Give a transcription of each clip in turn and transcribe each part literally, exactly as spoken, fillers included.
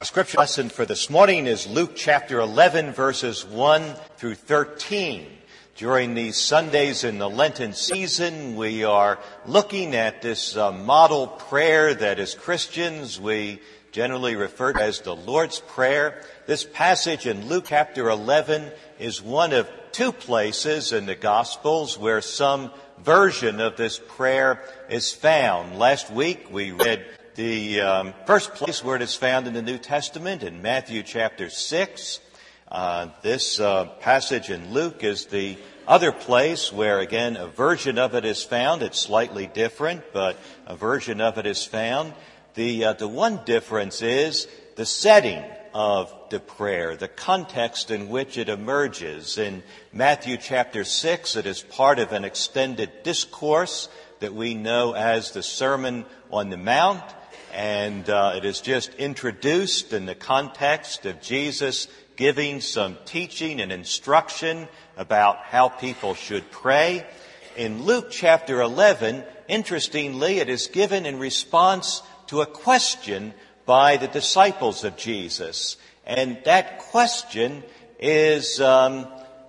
Our scripture lesson for this morning is Luke chapter eleven, verses one through thirteen. During these Sundays in the Lenten season, we are looking at this uh, model prayer that as Christians we generally refer to as the Lord's Prayer. This passage in Luke chapter eleven is one of two places in the Gospels where some version of this prayer is found. Last week we read the um, first place where it is found in the New Testament in Matthew chapter six. Uh, this uh, passage in Luke is the other place where, again, a version of it is found. It's slightly different, but a version of it is found. The uh, the one difference is the setting of the prayer, the context in which it emerges. In Matthew chapter six, it is part of an extended discourse that we know as the Sermon on the Mount. And uh, it is just introduced in the context of Jesus giving some teaching and instruction about how people should pray. In Luke chapter eleven, interestingly, it is given in response to a question by the disciples of Jesus. And that question is um,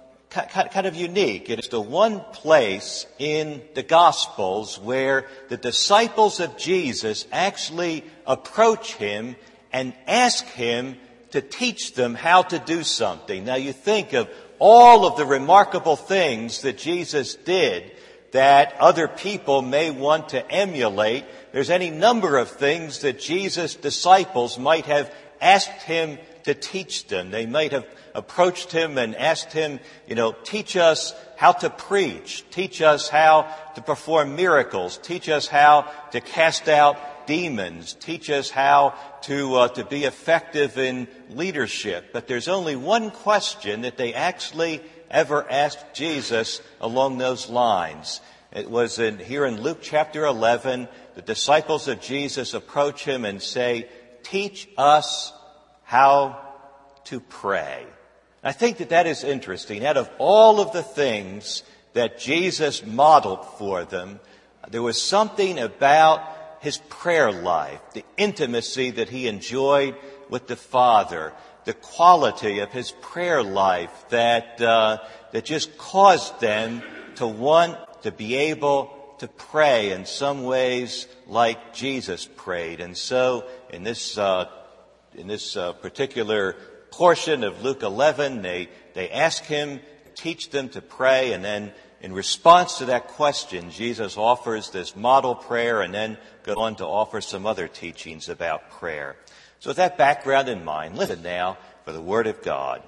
kind of unique. It is the one place in the Gospels where the disciples of Jesus actually approach him and ask him to teach them how to do something. Now you think of all of the remarkable things that Jesus did that other people may want to emulate. There's any number of things that Jesus' disciples might have asked him to teach them. They might have approached him and asked him, you know, teach us how to preach, teach us how to perform miracles, teach us how to cast out demons, teach us how to uh, to be effective in leadership. But there's only one question that they actually ever asked Jesus along those lines. It was in, here in Luke chapter eleven, the disciples of Jesus approach him and say, teach us how to pray. I think that that is interesting. Out of all of the things that Jesus modeled for them, there was something about his prayer life, the intimacy that he enjoyed with the Father, the quality of his prayer life that uh, that just caused them to want to be able to pray in some ways like Jesus prayed. And so in this uh, in this uh, particular portion of Luke eleven, they, they ask him to teach them to pray, and then in response to that question, Jesus offers this model prayer and then goes on to offer some other teachings about prayer. So with that background in mind, listen now for the Word of God.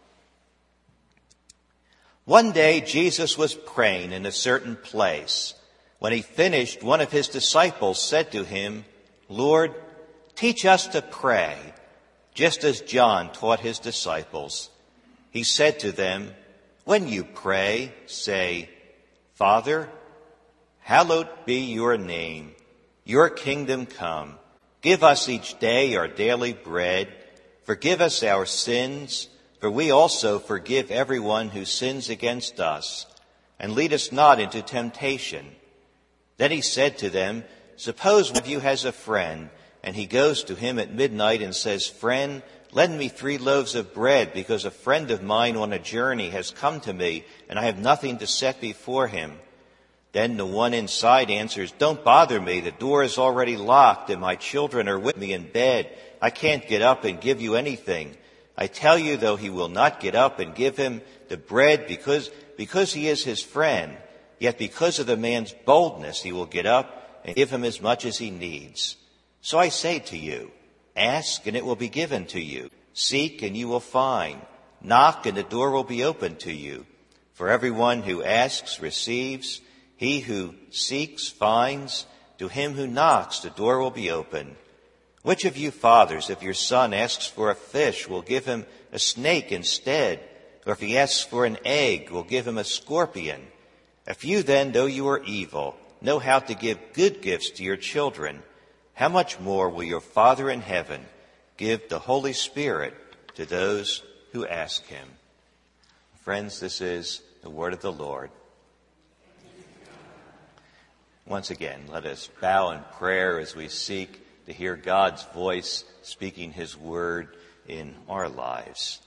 One day Jesus was praying in a certain place. When he finished, one of his disciples said to him, Lord, teach us to pray, just as John taught his disciples. He said to them, when you pray, say, Father, hallowed be your name. Your kingdom come. Give us each day our daily bread. Forgive us our sins, for we also forgive everyone who sins against us. And lead us not into temptation. Then he said to them, suppose one of you has a friend, and he goes to him at midnight and says, Friend, lend me three loaves of bread, because a friend of mine on a journey has come to me, and I have nothing to set before him. Then the one inside answers, Don't bother me. The door is already locked, and my children are with me in bed. I can't get up and give you anything. I tell you, though, he will not get up and give him the bread because, because he is his friend. Yet because of the man's boldness, he will get up and give him as much as he needs. So I say to you, ask and it will be given to you. Seek and you will find. Knock and the door will be opened to you. For everyone who asks receives. He who seeks finds. To him who knocks the door will be opened. Which of you fathers, if your son asks for a fish, will give him a snake instead? Or if he asks for an egg, will give him a scorpion? If you then, though you are evil, know how to give good gifts to your children, how much more will your Father in heaven give the Holy Spirit to those who ask him? Friends, this is the word of the Lord. Once again, let us bow in prayer as we seek to hear God's voice speaking his word in our lives.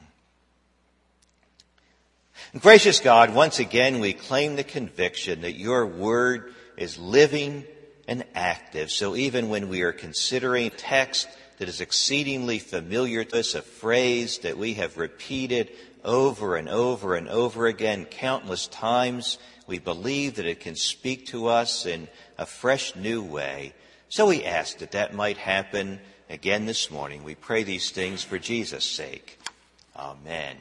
And gracious God, once again we claim the conviction that your word is living and active. So even when we are considering text that is exceedingly familiar to us, a phrase that we have repeated over and over and over again countless times, we believe that it can speak to us in a fresh new way. So we ask that that might happen again this morning. We pray these things for Jesus' sake. Amen.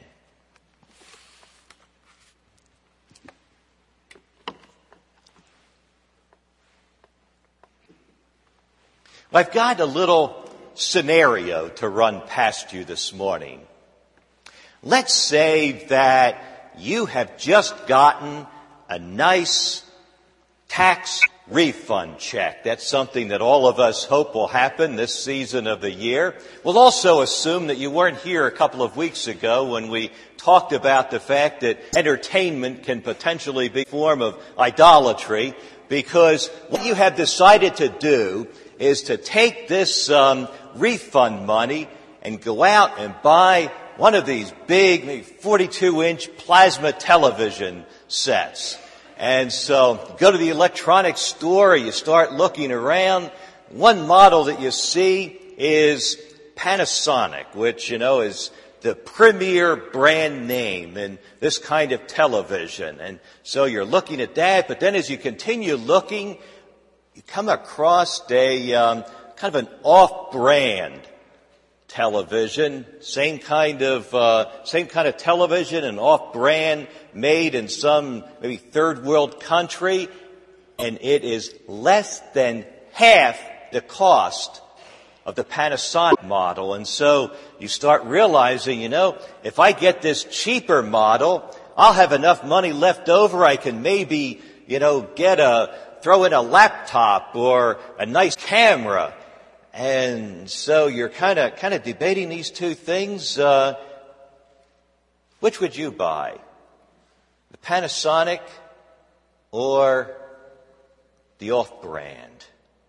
I've got a little scenario to run past you this morning. Let's say that you have just gotten a nice tax refund check. That's something that all of us hope will happen this season of the year. We'll also assume that you weren't here a couple of weeks ago when we talked about the fact that entertainment can potentially be a form of idolatry, because what you have decided to do is to take this um, refund money and go out and buy one of these big, maybe forty-two inch plasma television sets. And so you go to the electronics store, you start looking around. One model that you see is Panasonic, which, you know, is the premier brand name in this kind of television. And so you're looking at that, but then as you continue looking, you come across a um, kind of an off-brand television, same kind of uh, same kind of television, an off-brand, made in some maybe third world country, and it is less than half the cost of the Panasonic model. And so you start realizing, you know, if I get this cheaper model, I'll have enough money left over. I can maybe, you know, get a throw in a laptop or a nice camera. And so you're kind of kind of debating these two things. Uh, which would you buy? The Panasonic or the off-brand?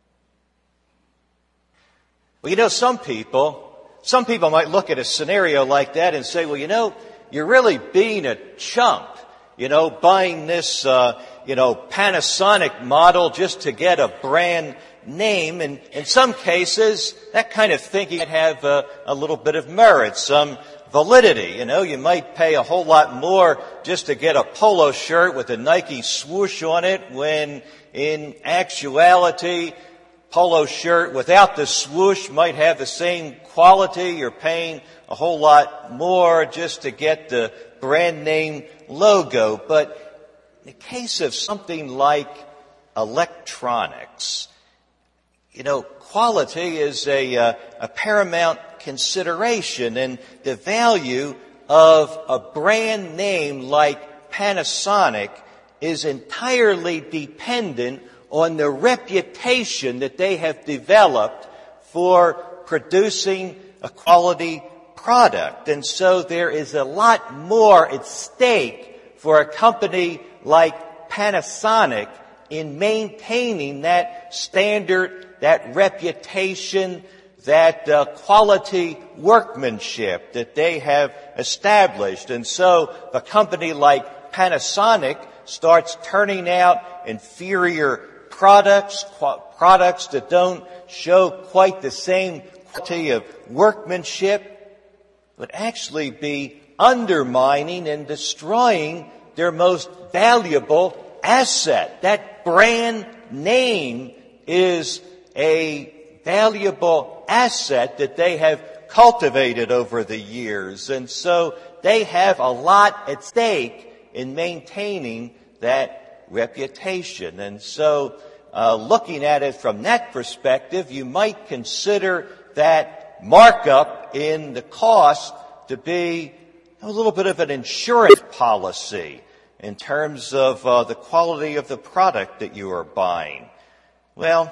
Well, you know, some people, some people might look at a scenario like that and say, well, you know, you're really being a chump, you know, buying this, uh, you know, Panasonic model just to get a brand name. And in some cases, that kind of thinking might have a, a little bit of merit, some validity. You know, you might pay a whole lot more just to get a polo shirt with a Nike swoosh on it, when in actuality, polo shirt without the swoosh might have the same quality. You're paying a whole lot more just to get the brand name logo. But in the case of something like electronics, you know, quality is a, uh, a paramount consideration, and the value of a brand name like Panasonic is entirely dependent on the reputation that they have developed for producing a quality product. And so there is a lot more at stake for a company like Panasonic in maintaining that standard, that reputation, that uh, quality workmanship that they have established. And so a company like Panasonic starts turning out inferior products, qu- products that don't show quite the same quality of workmanship, would actually be undermining and destroying their most valuable asset. That brand name is a valuable asset that they have cultivated over the years. And so they have a lot at stake in maintaining that reputation. And so uh, looking at it from that perspective, you might consider that markup in the cost to be a little bit of an insurance policy in terms of uh, the quality of the product that you are buying. Well,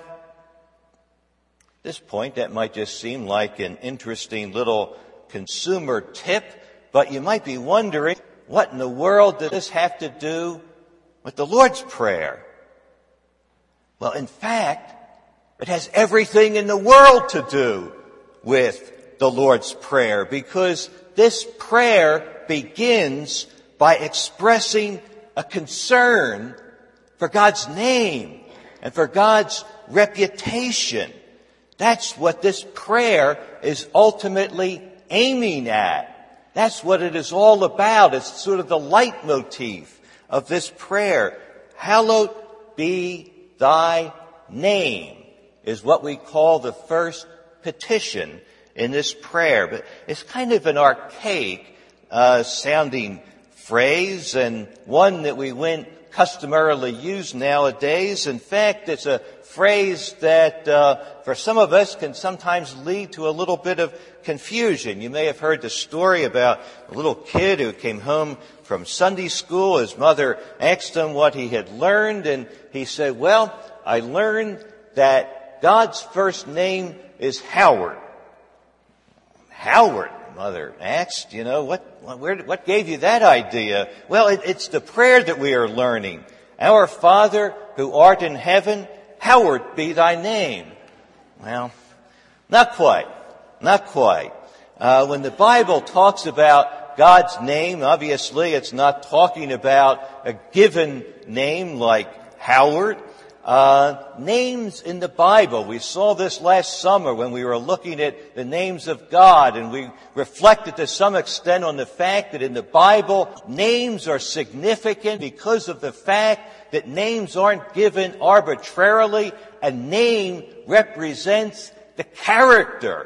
at this point, that might just seem like an interesting little consumer tip, but you might be wondering, what in the world does this have to do with the Lord's Prayer? Well, in fact, It has everything in the world to do with the Lord's Prayer, because this prayer begins by expressing a concern for God's name and for God's reputation. That's what this prayer is ultimately aiming at. That's what it is all about. It's sort of the leitmotif of this prayer. Hallowed be thy name is what we call the first petition in this prayer. But it's kind of an archaic uh, sounding phrase, and one that we wouldn't customarily use nowadays. In fact, it's a phrase that uh, for some of us can sometimes lead to a little bit of confusion. You may have heard the story about a little kid who came home from Sunday school. His mother asked him what he had learned, and he said, well, I learned that God's first name is Howard. Howard, mother asked, you know, what where, what gave you that idea? Well, it, it's the prayer that we are learning. Our Father who art in heaven, hallowed be thy name. Well, not quite. Not quite. Uh, when the Bible talks about God's name, obviously it's not talking about a given name like Howard. Uh, names in the Bible, we saw this last summer when we were looking at the names of God, and we reflected to some extent on the fact that in the Bible, names are significant because of the fact that names aren't given arbitrarily. A name represents the character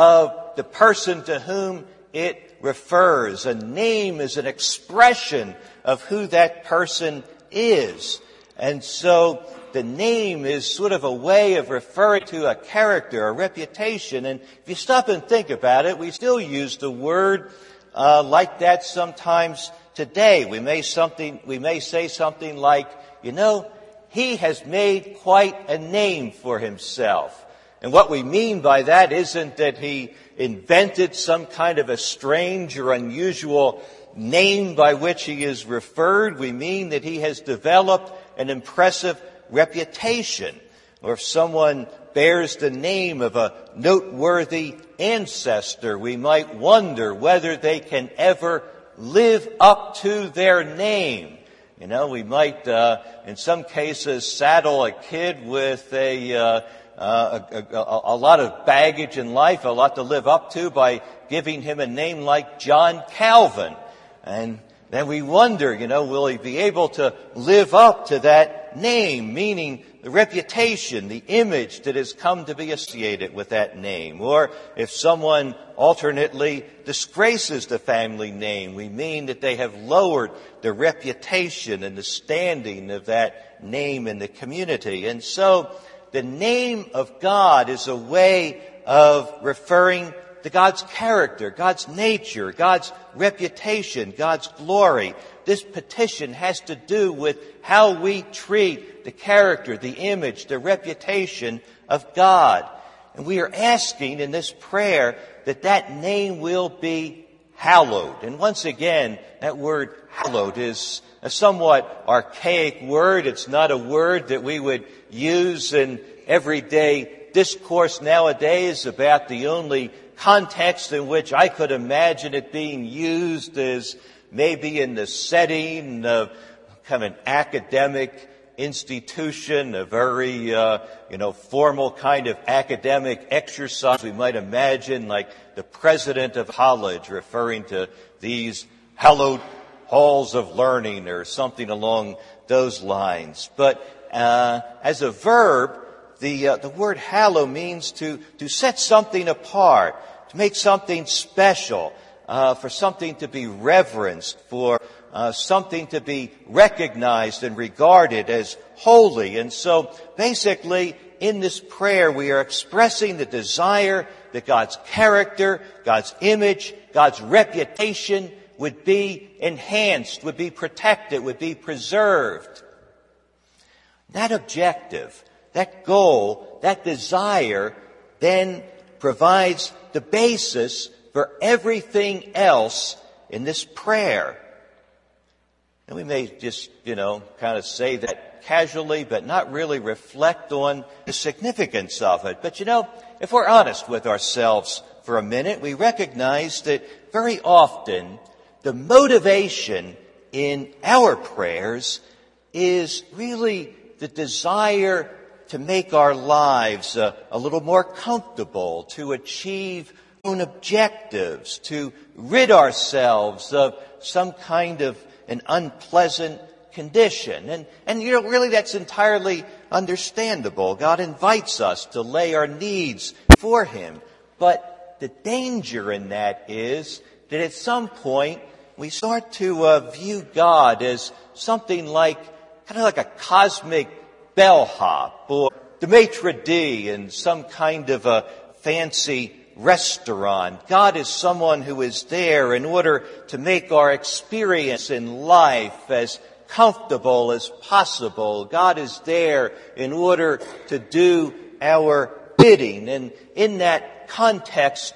of the person to whom it refers. A name is an expression of who that person is. And so the name is sort of a way of referring to a character, a reputation. And if you stop and think about it, we still use the word uh, like that sometimes today. We may something, we may say something like, you know, he has made quite a name for himself. And what we mean by that isn't that he invented some kind of a strange or unusual name by which he is referred. We mean that he has developed an impressive reputation. Or if someone bears the name of a noteworthy ancestor, we might wonder whether they can ever live up to their name. You know, we might, uh, in some cases, saddle a kid with a, uh, uh, a, a, a lot of baggage in life, a lot to live up to, by giving him a name like John Calvin. And then we wonder, you know, will he be able to live up to that name, meaning the reputation, the image that has come to be associated with that name? Or if someone alternately disgraces the family name, we mean that they have lowered the reputation and the standing of that name in the community. And so the name of God is a way of referring to God's character, God's nature, God's reputation, God's glory. This petition has to do with how we treat the character, the image, the reputation of God. And we are asking in this prayer that that name will be hallowed. And once again, that word hallowed is a somewhat archaic word. It's not a word that we would use in everyday discourse nowadays. About the only context in which I could imagine it being used is maybe in the setting of kind of an academic institution, a very, uh, you know, formal kind of academic exercise. We might imagine like the president of college referring to these hallowed halls of learning or something along those lines. But uh, as a verb, the uh, the word hallow means to to set something apart, to make something special, uh, for something to be reverenced, for uh, something to be recognized and regarded as holy. And so basically in this prayer we are expressing the desire that God's character, God's image, God's reputation would be enhanced, would be protected, would be preserved. That objective, that goal, that desire then provides the basis for everything else in this prayer. And we may just, you know, kind of say that casually, but not really reflect on the significance of it. But you know, if we're honest with ourselves for a minute, we recognize that very often the motivation in our prayers is really the desire to make our lives uh, a little more comfortable, to achieve own objectives, to rid ourselves of some kind of an unpleasant condition. And, and you know, really that's entirely understandable. God invites us to lay our needs for Him. But the danger in that is that at some point we start to uh, view God as something like, kind of like a cosmic bellhop or the maitre d' in some kind of a fancy restaurant. God is someone who is there in order to make our experience in life as comfortable as possible. God is there in order to do our bidding. And in that context,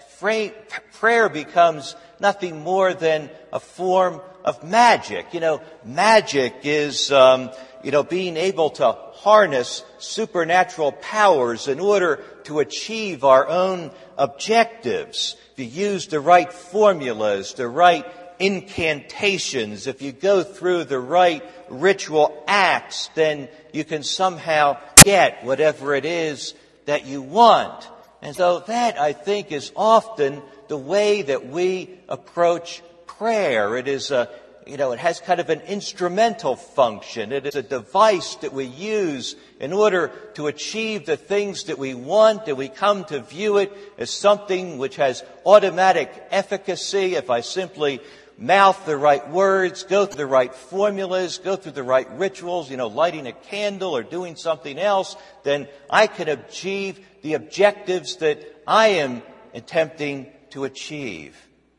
prayer becomes nothing more than a form of magic. You know, magic is, um, you know, being able to harness supernatural powers in order to achieve our own objectives. If you use the right formulas, the right incantations, if you go through the right ritual acts, then you can somehow get whatever it is that you want. And so that, I think, is often the way that we approach prayer. It is a, you know, it has kind of an instrumental function. It is a device that we use in order to achieve the things that we want, and we come to view it as something which has automatic efficacy. If I simply mouth the right words, go through the right formulas, go through the right rituals, you know, lighting a candle or doing something else, then I can achieve the objectives that I am attempting to achieve.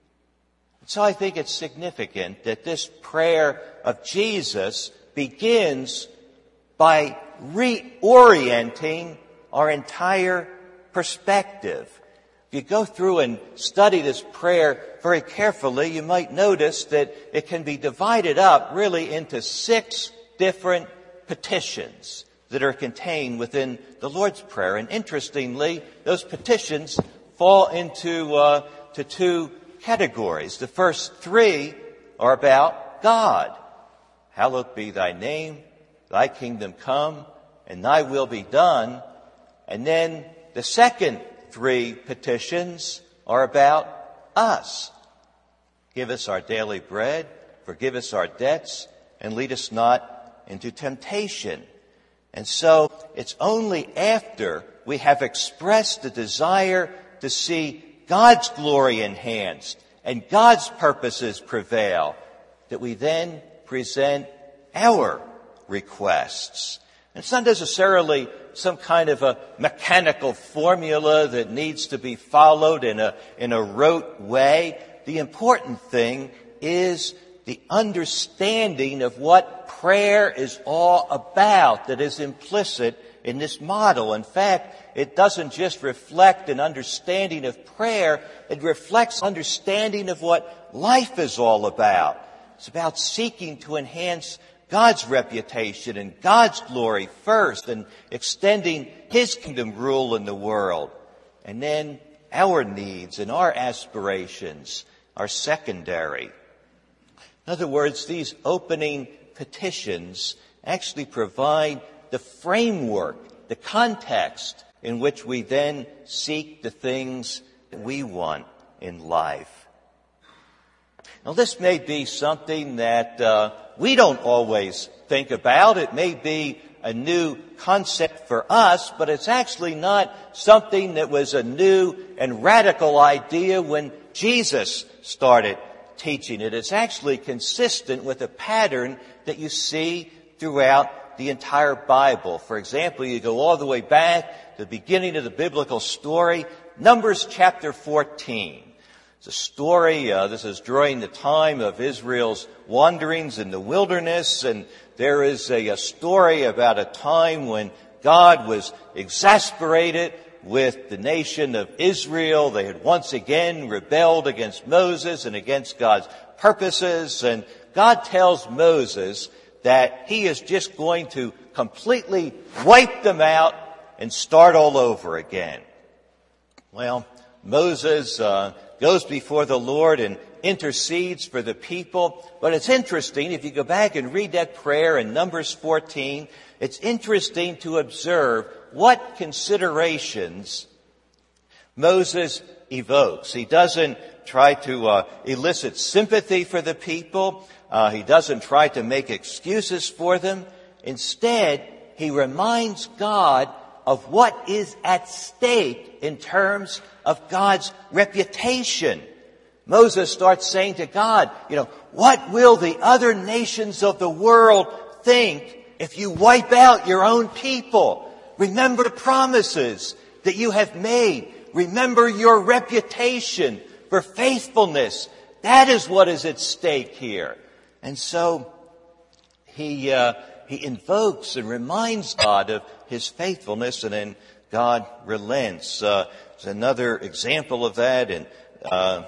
So I think it's significant that this prayer of Jesus begins by reorienting our entire perspective. If you go through and study this prayer very carefully, you might notice that it can be divided up really into six different petitions that are contained within the Lord's Prayer. And interestingly, those petitions fall into uh, to two categories. The first three are about God. Hallowed be thy name, thy kingdom come, and thy will be done. And then the second three petitions are about us. Give us our daily bread, forgive us our debts, and lead us not into temptation. And so it's only after we have expressed the desire to see God's glory enhanced and God's purposes prevail that we then present our requests. And it's not necessarily some kind of a mechanical formula that needs to be followed in a, in a rote way. The important thing is the understanding of what prayer is all about that is implicit in this model. In fact, it doesn't just reflect an understanding of prayer, it reflects understanding of what life is all about. It's about seeking to enhance God's reputation and God's glory first, and extending His kingdom rule in the world. And then our needs and our aspirations are secondary. In other words, these opening petitions actually provide the framework, the context in which we then seek the things that we want in life. Now, this may be something that uh, we don't always think about. It may be a new concept for us, but it's actually not something that was a new and radical idea when Jesus started teaching it. It's actually consistent with a pattern that you see throughout the entire Bible. For example, you go all the way back to the beginning of the biblical story, Numbers chapter fourteen. It's a story, uh, this is during the time of Israel's wanderings in the wilderness, and there is a, a story about a time when God was exasperated with the nation of Israel. They had once again rebelled against Moses and against God's purposes, and God tells Moses that He is just going to completely wipe them out and start all over again. Well, Moses uh, goes before the Lord and intercedes for the people. But it's interesting, if you go back and read that prayer in Numbers fourteen, it's interesting to observe what considerations Moses evokes. He doesn't try to uh, elicit sympathy for the people. Uh, he doesn't try to make excuses for them. Instead, he reminds God of what is at stake in terms of God's reputation. Moses starts saying to God, you know, what will the other nations of the world think if you wipe out your own people? Remember the promises that you have made. Remember your reputation for faithfulness. That is what is at stake here. And so he uh, he invokes and reminds God of his faithfulness, and then God relents. Uh, there's another example of that in uh,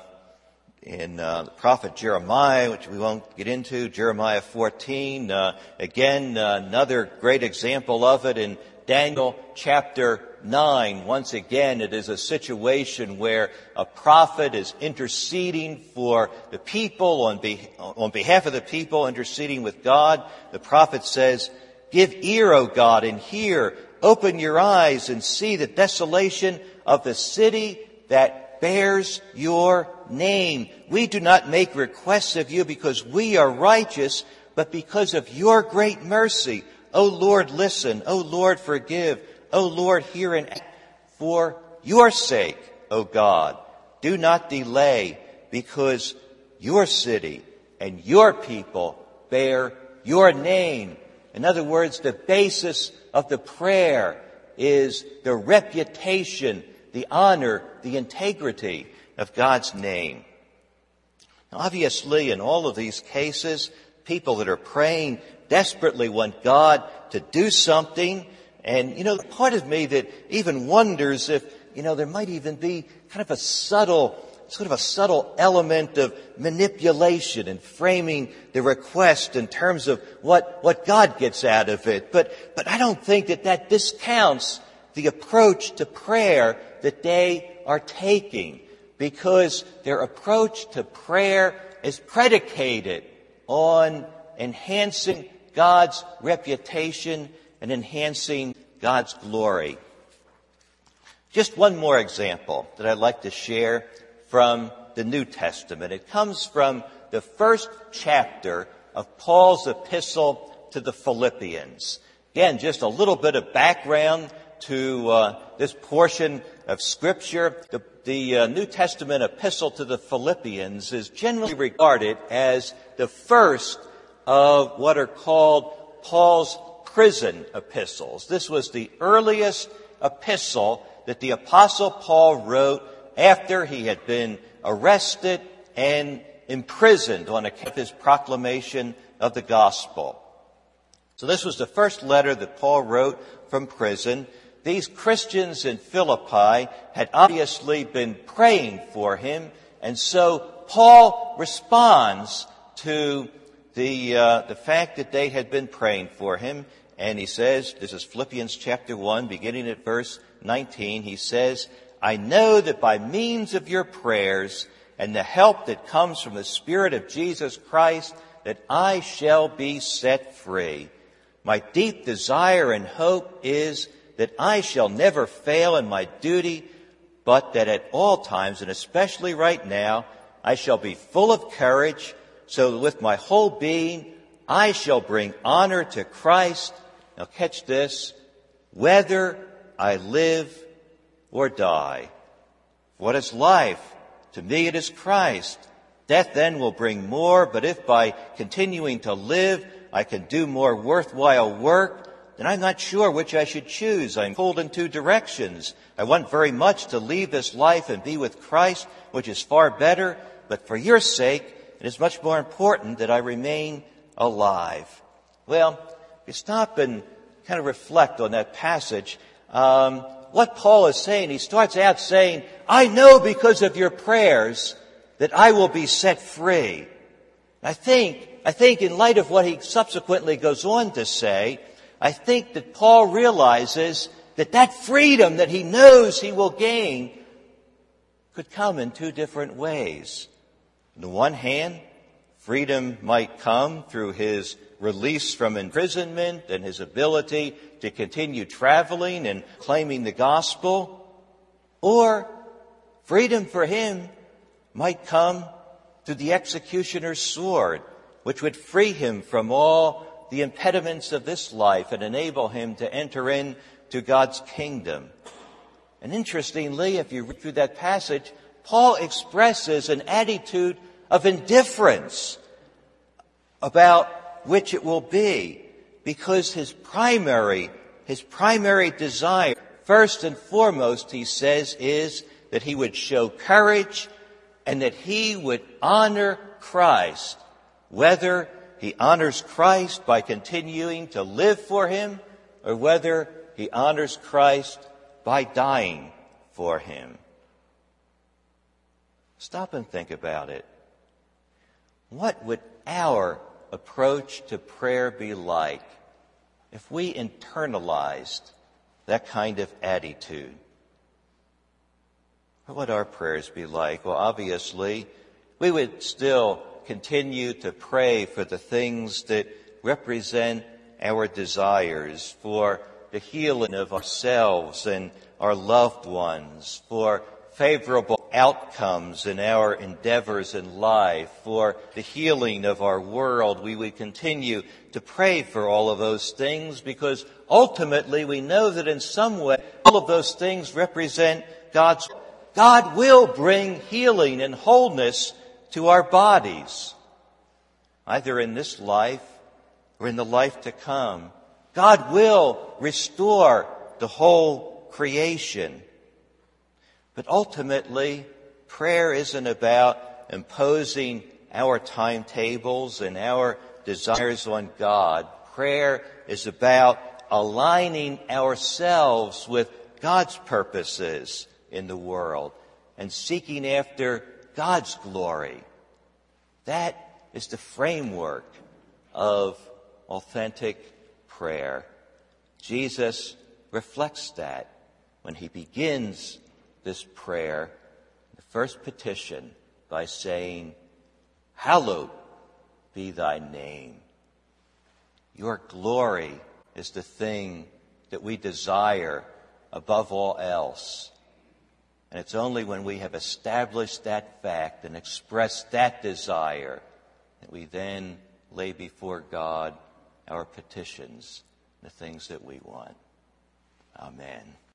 in uh, the prophet Jeremiah, which we won't get into, Jeremiah fourteen. Uh, again, uh, another great example of it in Daniel chapter nine. Once again, it is a situation where a prophet is interceding for the people, on, be, on behalf of the people, interceding with God. The prophet says, "Give ear, O God, and hear. Open your eyes and see the desolation of the city that bears your name. We do not make requests of you because we are righteous, but because of your great mercy. O Lord, listen. O Lord, forgive. O Lord, hear and act for your sake, O God. Do not delay, because your city and your people bear your name." In other words, the basis of the prayer is the reputation, the honor, the integrity of God's name. Now, obviously, in all of these cases, people that are praying desperately want God to do something. And, you know, the part of me that even wonders if, you know, there might even be kind of a subtle, sort of a subtle element of manipulation in framing the request in terms of what, what God gets out of it. But, but I don't think that that discounts the approach to prayer that they are taking, because their approach to prayer is predicated on enhancing God's reputation and enhancing God's glory. Just one more example that I'd like to share from the New Testament. It comes from the first chapter of Paul's epistle to the Philippians. Again, just a little bit of background to uh, this portion of Scripture. The, the uh, New Testament epistle to the Philippians is generally regarded as the first of what are called Paul's prison epistles. This was the earliest epistle that the Apostle Paul wrote after he had been arrested and imprisoned on account of his proclamation of the gospel. So this was the first letter that Paul wrote from prison. These Christians in Philippi had obviously been praying for him, and so Paul responds to the uh, the fact that they had been praying for him, and he says, this is Philippians chapter one, beginning at verse nineteen, he says, "I know that by means of your prayers and the help that comes from the Spirit of Jesus Christ, that I shall be set free. My deep desire and hope is that I shall never fail in my duty, but that at all times, and especially right now, I shall be full of courage, so that with my whole being I shall bring honor to Christ." Now catch this, "whether I live or die. What is life? To me it is Christ. Death then will bring more, but if by continuing to live I can do more worthwhile work, then I'm not sure which I should choose. I'm pulled in two directions. I want very much to leave this life and be with Christ, which is far better, but for your sake it is much more important that I remain alive." Well, if you stop and kind of reflect on that passage, um, what Paul is saying, he starts out saying, "I know because of your prayers that I will be set free." I think, I think in light of what he subsequently goes on to say, I think that Paul realizes that that freedom that he knows he will gain could come in two different ways. On the one hand, freedom might come through his release from imprisonment and his ability to continue traveling and claiming the gospel. Or freedom for him might come through the executioner's sword, which would free him from all the impediments of this life and enable him to enter into God's kingdom. And interestingly, if you read through that passage, Paul expresses an attitude of indifference about which it will be, because his primary, his primary desire, first and foremost, he says, is that he would show courage and that he would honor Christ, whether he honors Christ by continuing to live for him or whether he honors Christ by dying for him. Stop and think about it. What would our approach to prayer be like if we internalized that kind of attitude? What would our prayers be like? Well, obviously, we would still continue to pray for the things that represent our desires, for the healing of ourselves and our loved ones, for favorable outcomes in our endeavors in life, for the healing of our world. We would continue to pray for all of those things because ultimately we know that in some way all of those things represent God's. God will bring healing and wholeness to our bodies, either in this life or in the life to come. God will restore the whole creation. But ultimately, prayer isn't about imposing our timetables and our desires on God. Prayer is about aligning ourselves with God's purposes in the world and seeking after God's glory. That is the framework of authentic prayer. Jesus reflects that when he begins this prayer, the first petition, by saying, "Hallowed be thy name." Your glory is the thing that we desire above all else. And it's only when we have established that fact and expressed that desire that we then lay before God our petitions, the things that we want. Amen.